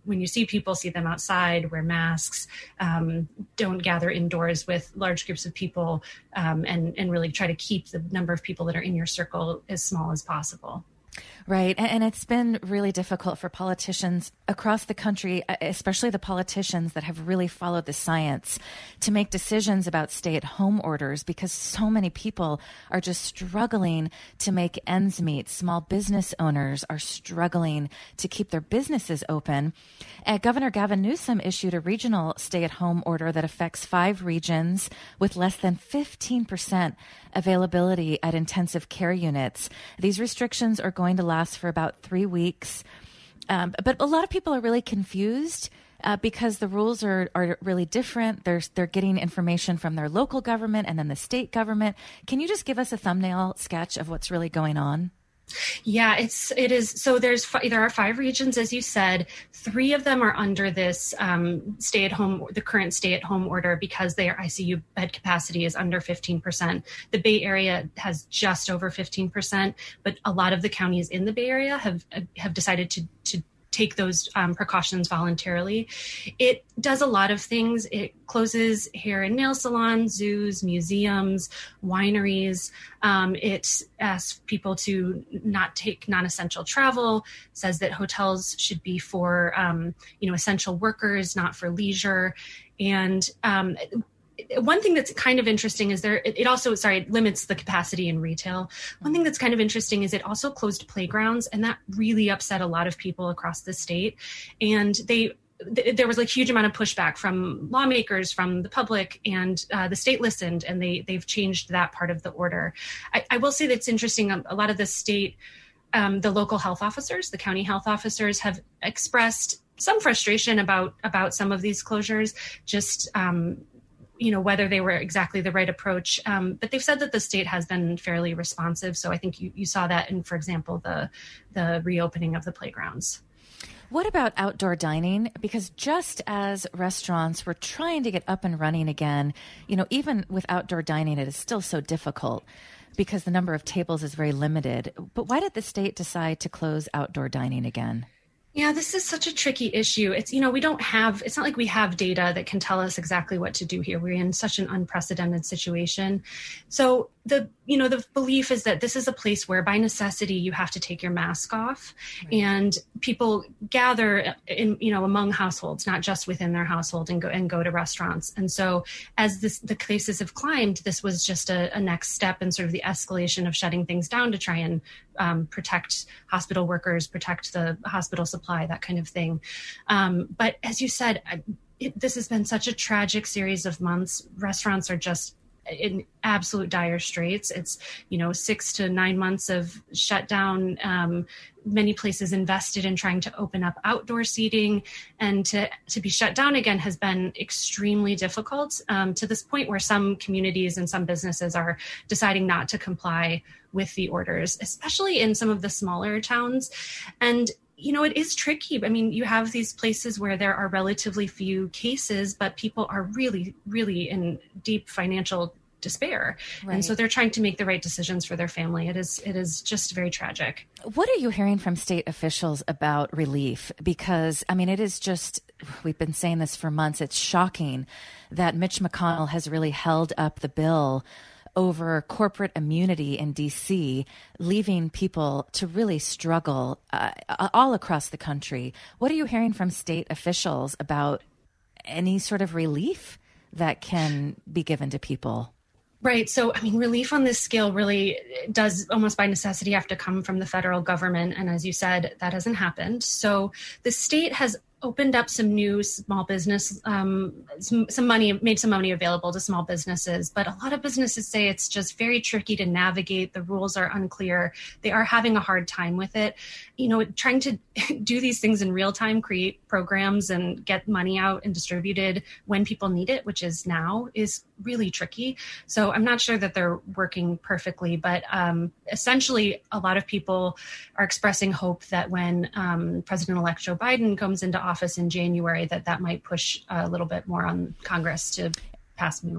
when you see people, see them outside, wear masks, um, don't gather indoors with large groups of people, um, and, and really try to keep the number of people that are in your circle as small as possible. Right. And it's been really difficult for politicians across the country, especially the politicians that have really followed the science, to make decisions about stay-at-home orders because so many people are just struggling to make ends meet. Small business owners are struggling to keep their businesses open. Uh, Governor Gavin Newsom issued a regional stay-at-home order that affects five regions with less than fifteen percent availability at intensive care units. These restrictions are going to last for about three weeks. Um, but a lot of people are really confused uh, because the rules are, are really different. They're, they're getting information from their local government and then the state government. Can you just give us a thumbnail sketch of what's really going on? Yeah, it's it is. So there's there are five regions, as you said. Three of them are under this um, stay-at-home, the current stay-at-home order, because their I C U bed capacity is under fifteen percent. The Bay Area has just over fifteen percent, but a lot of the counties in the Bay Area have have decided to to. take those um, precautions voluntarily. It does a lot of things. It closes hair and nail salons, zoos, museums, wineries. Um, it asks people to not take non-essential travel, says that hotels should be for, um, you know, essential workers, not for leisure. And um, one thing that's kind of interesting is there, it also, sorry, it limits the capacity in retail. One thing that's kind of interesting is it also closed playgrounds, and that really upset a lot of people across the state. And they, th- there was a huge amount of pushback from lawmakers, from the public, and uh, the state listened, and they, they've changed that part of the order. I, I will say that it's interesting. A, a lot of the state, um, the local health officers, the county health officers have expressed some frustration about, about some of these closures, just, um, you know, whether they were exactly the right approach. Um, but they've said that the state has been fairly responsive. So I think you, you saw that in, for example, the the reopening of the playgrounds. What about outdoor dining? Because just as restaurants were trying to get up and running again, you know, even with outdoor dining, it is still so difficult because the number of tables is very limited. But why did the state decide to close outdoor dining again? Yeah, this is such a tricky issue. It's, you know, we don't have, it's not like we have data that can tell us exactly what to do here. We're in such an unprecedented situation. So the, you know, the belief is that this is a place where by necessity you have to take your mask off, right. And people gather in, you know, among households, not just within their household, and go and go to restaurants. And so as this, the cases have climbed, this was just a, a next step in sort of the escalation of shutting things down to try and um, protect hospital workers, protect the hospital supply, that kind of thing. Um, but as you said, I, it, this has been such a tragic series of months. Restaurants are just in absolute dire straits. It's, you know, six to nine months of shutdown. Um, many places invested in trying to open up outdoor seating, and to, to be shut down again has been extremely difficult, um, to this point where some communities and some businesses are deciding not to comply with the orders, especially in some of the smaller towns. And you know, it is tricky. I mean, you have these places where there are relatively few cases, but people are really, really in deep financial despair. Right. And so they're trying to make the right decisions for their family. It is, it is just very tragic. What are you hearing from state officials about relief? Because, I mean, it is just, we've been saying this for months. It's shocking that Mitch McConnell has really held up the bill over corporate immunity in D C, leaving people to really struggle uh, all across the country. What are you hearing from state officials about any sort of relief that can be given to people? Right. So, I mean, relief on this scale really does almost by necessity have to come from the federal government. And as you said, that hasn't happened. So the state has opened up some new small business, um, some, some money, made some money available to small businesses. But a lot of businesses say it's just very tricky to navigate. The rules are unclear. They are having a hard time with it. You know, trying to do these things in real time, create programs and get money out and distributed when people need it, which is now, is really tricky. So I'm not sure that they're working perfectly, but um, essentially a lot of people are expressing hope that when um, President-elect Joe Biden comes into office in January, that that might push a little bit more on Congress to pass new.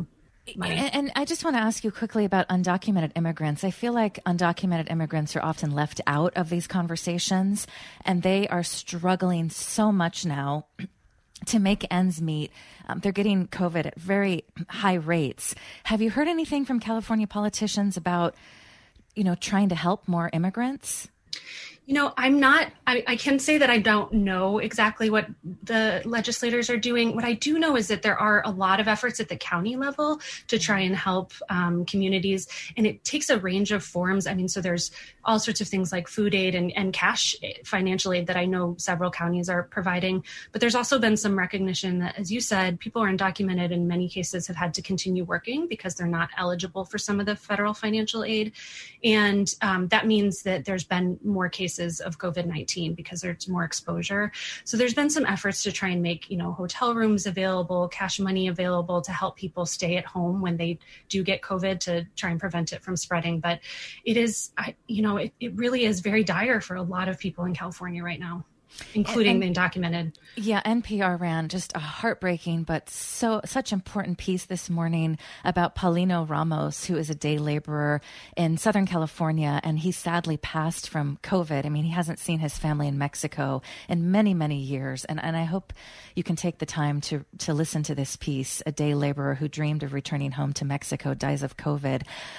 money. And, and I just want to ask you quickly about undocumented immigrants. I feel like undocumented immigrants are often left out of these conversations, and they are struggling so much now to make ends meet. Um, they're getting COVID at very high rates. Have you heard anything from California politicians about, you know, trying to help more immigrants? You know, I'm not, I, I can say that I don't know exactly what the legislators are doing. What I do know is that there are a lot of efforts at the county level to try and help um, communities. And it takes a range of forms. I mean, so there's all sorts of things like food aid and, and cash financial aid that I know several counties are providing. But there's also been some recognition that, as you said, people are undocumented in many cases have had to continue working because they're not eligible for some of the federal financial aid. And um, that means that there's been more cases of COVID nineteen because there's more exposure. So there's been some efforts to try and make, you know, hotel rooms available, cash money available to help people stay at home when they do get COVID to try and prevent it from spreading. But it is, you know, it, it really is very dire for a lot of people in California right now, including and, the undocumented. Yeah, N P R ran just a heartbreaking but so such important piece this morning about Paulino Ramos, who is a day laborer in Southern California, and he sadly passed from COVID. I mean, he hasn't seen his family in Mexico in many, many years. And, and I hope you can take the time to, to listen to this piece. A day laborer who dreamed of returning home to Mexico dies of COVID.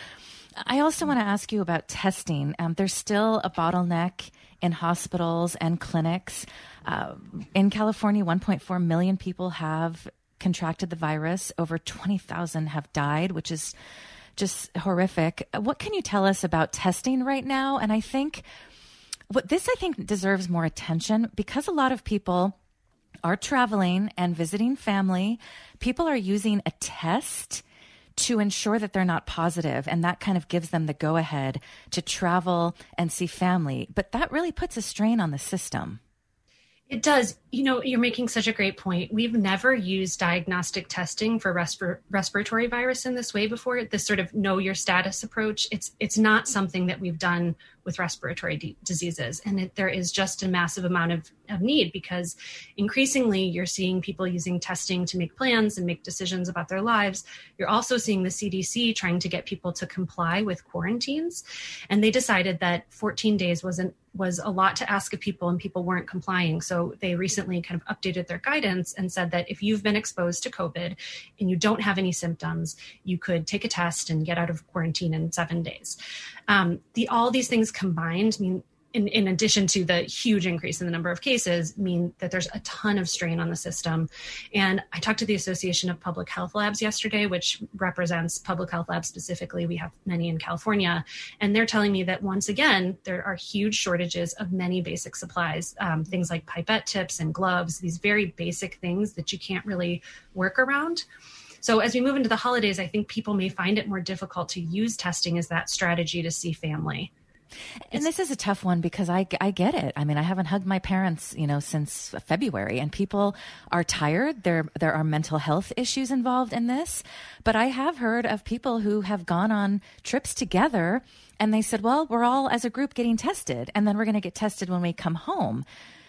I also want to ask you about testing. Um, there's still a bottleneck in hospitals and clinics. Uh, in California, one point four million people have contracted the virus. Over twenty thousand have died, which is just horrific. What can you tell us about testing right now? And I think what this, I think, deserves more attention because a lot of people are traveling and visiting family. People are using a test to ensure that they're not positive, and that kind of gives them the go-ahead to travel and see family. But that really puts a strain on the system. It does. You know, you're making such a great point. We've never used diagnostic testing for respir- respiratory virus in this way before. This sort of know your status approach. It's it's not something that we've done with respiratory d- diseases. And it, there is just a massive amount of, of need because increasingly you're seeing people using testing to make plans and make decisions about their lives. You're also seeing the C D C trying to get people to comply with quarantines. And they decided that fourteen days wasn't was a lot to ask of people and people weren't complying. So they recently kind of updated their guidance and said that if you've been exposed to COVID and you don't have any symptoms, you could take a test and get out of quarantine in seven days. Um, the all these things combined mean In, in addition to the huge increase in the number of cases, mean that there's a ton of strain on the system. And I talked to the Association of Public Health Labs yesterday, which represents public health labs specifically. We have many in California. And they're telling me that once again, there are huge shortages of many basic supplies, um, things like pipette tips and gloves, these very basic things that you can't really work around. So as we move into the holidays, I think people may find it more difficult to use testing as that strategy to see family. And this is a tough one because I, I get it. I mean, I haven't hugged my parents, you know, since February, and people are tired. There, there are mental health issues involved in this. But I have heard of people who have gone on trips together and they said, well, we're all as a group getting tested and then we're going to get tested when we come home.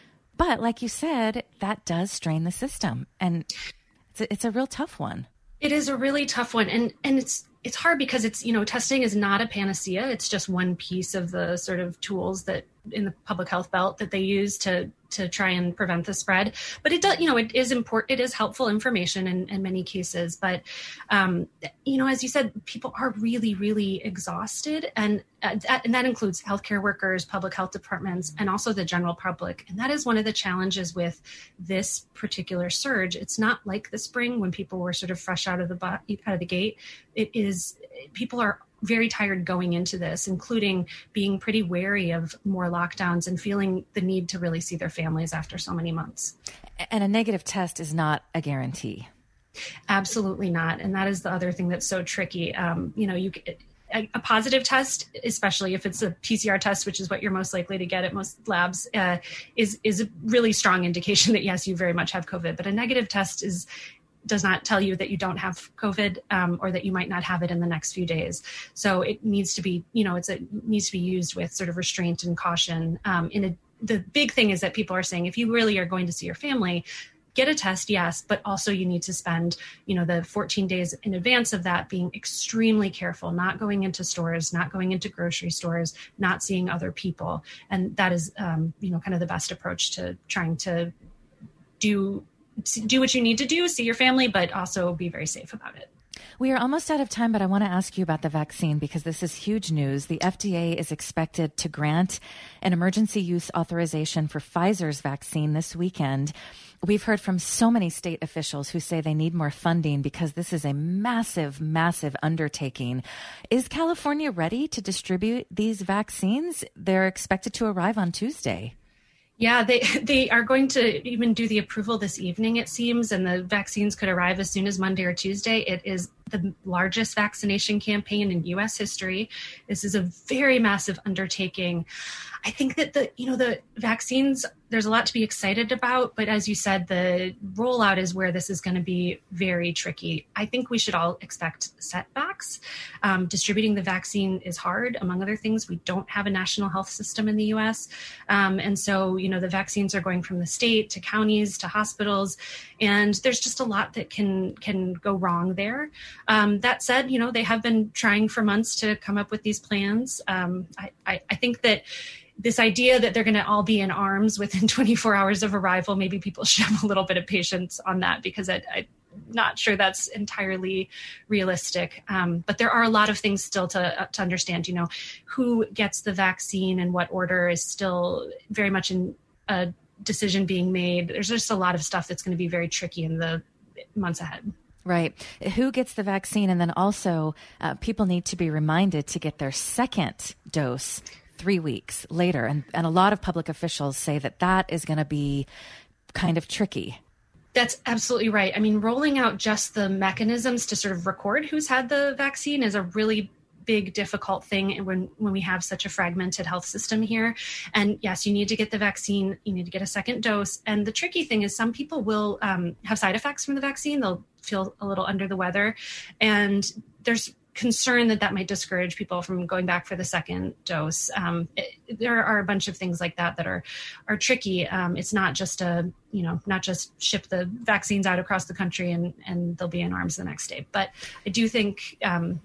But like you said, that does strain the system, and it's a, it's a real tough one. It is a really tough one. And, and it's, it's hard because it's, you know, testing is not a panacea. It's just one piece of the sort of tools that in the public health belt that they use to, to try and prevent the spread. But it does, you know, it is important. It is helpful information in, in many cases. But, um, you know, as you said, people are really, really exhausted. And, uh, that, and that includes healthcare workers, public health departments, and also the general public. And that is one of the challenges with this particular surge. It's not like the spring when people were sort of fresh out of the, out of the gate. It is, people are very tired going into this, including being pretty wary of more lockdowns and feeling the need to really see their families after so many months. And a negative test is not a guarantee. Absolutely not. And that is the other thing that's so tricky. Um, you know, you a, a positive test, especially if it's a P C R test, which is what you're most likely to get at most labs, uh, is is a really strong indication that, yes, you very much have COVID. But a negative test is does not tell you that you don't have COVID um, or that you might not have it in the next few days. So it needs to be, you know, it's a, it needs to be used with sort of restraint and caution. Um, in a, the big thing is that people are saying, if you really are going to see your family, get a test, yes, but also you need to spend, you know, the fourteen days in advance of that being extremely careful, not going into stores, not going into grocery stores, not seeing other people. And that is, um, you know, kind of the best approach to trying to do do what you need to do, see your family, but also be very safe about it. We are almost out of time, but I want to ask you about the vaccine because this is huge news. The F D A is expected to grant an emergency use authorization for Pfizer's vaccine this weekend. We've heard from so many state officials who say they need more funding because this is a massive, massive undertaking. Is California ready to distribute these vaccines? They're expected to arrive on Tuesday. Yeah, they they are going to even do the approval this evening, it seems, and the vaccines could arrive as soon as Monday or Tuesday. It is the largest vaccination campaign in U S history. This is a very massive undertaking. I think that the, you know, the vaccines, there's a lot to be excited about, but as you said, the rollout is where this is going to be very tricky. I think we should all expect setbacks. Um, distributing the vaccine is hard. Among other things, we don't have a national health system in the U S. Um, and so, you know, the vaccines are going from the state to counties to hospitals, and there's just a lot that can, can go wrong there. Um, that said, you know, they have been trying for months to come up with these plans. Um, I, I, I think that this idea that they're going to all be in arms within twenty-four hours of arrival, maybe people should have a little bit of patience on that, because I, I'm not sure that's entirely realistic. Um, but there are a lot of things still to, uh, to understand. You know, who gets the vaccine and what order is still very much in a decision being made. There's just a lot of stuff that's going to be very tricky in the months ahead. Right. Who gets the vaccine? And then also uh, people need to be reminded to get their second dose three weeks later. And, and a lot of public officials say that that is going to be kind of tricky. That's absolutely right. I mean, rolling out just the mechanisms to sort of record who's had the vaccine is a really big, difficult thing when, when we have such a fragmented health system here. And yes, you need to get the vaccine, you need to get a second dose. And the tricky thing is some people will um, have side effects from the vaccine. They'll feel a little under the weather. And there's concern that that might discourage people from going back for the second dose. Um, it, there are a bunch of things like that that are are tricky. Um, it's not just a, you know, not just ship the vaccines out across the country and, and they'll be in arms the next day. But I do think, um,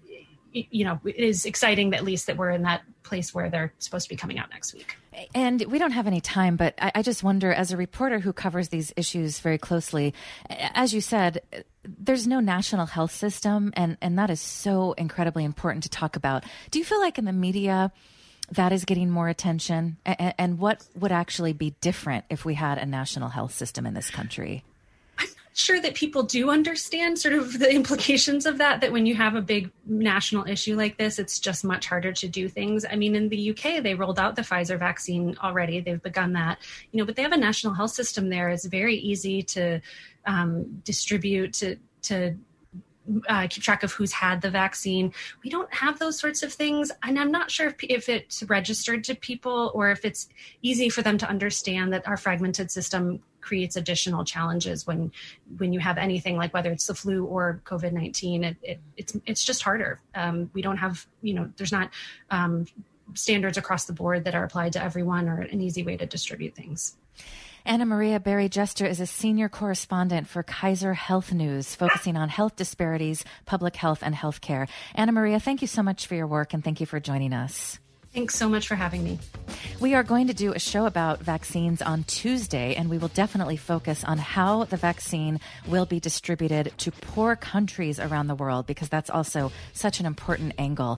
you know, it is exciting that at least that we're in that place where they're supposed to be coming out next week. And we don't have any time, but I, I just wonder, as a reporter who covers these issues very closely, as you said, there's no national health system, and, and that is so incredibly important to talk about. Do you feel like in the media that is getting more attention? And, and what would actually be different if we had a national health system in this country? Sure that people do understand sort of the implications of that, that when you have a big national issue like this, it's just much harder to do things. I mean, in the U K, they rolled out the Pfizer vaccine already. They've begun that, you know, but they have a national health system there. It's very easy to um, distribute, to, to Uh, keep track of who's had the vaccine. We don't have those sorts of things. And I'm not sure if, if it's registered to people or if it's easy for them to understand that our fragmented system creates additional challenges when when you have anything like whether it's the flu or COVID nineteen. It, it, it's it's just harder. Um, we don't have, you know, there's not um, standards across the board that are applied to everyone or an easy way to distribute things. Anna Maria Berry-Jester is a senior correspondent for Kaiser Health News, focusing on health disparities, public health, and healthcare. Anna Maria, thank you so much for your work, and thank you for joining us. Thanks so much for having me. We are going to do a show about vaccines on Tuesday, and we will definitely focus on how the vaccine will be distributed to poor countries around the world, because that's also such an important angle.